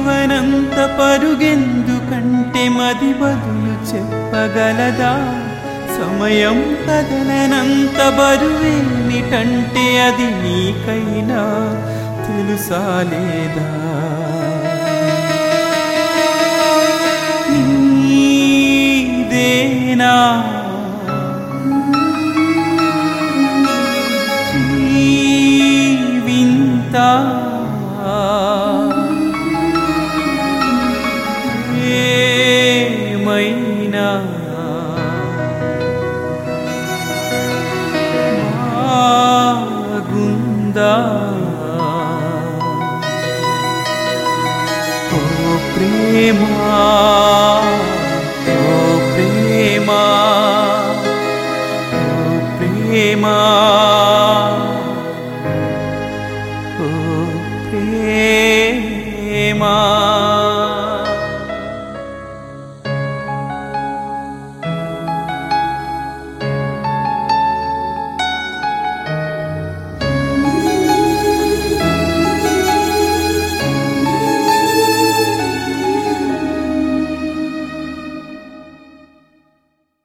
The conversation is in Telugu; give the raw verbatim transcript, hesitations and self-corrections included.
ఇవ్వనంత పరుగెందుకంటే మది బదులు చెప్పగలదా సమయం కదలనంత బరువేమిటంటే అది నీకైనా తెలుసా లేదా నీదేనా నీ వింత ఏమైనా బాగుందా ఓ ప్రేమా ఓ ప్రేమా ఓ ప్రేమా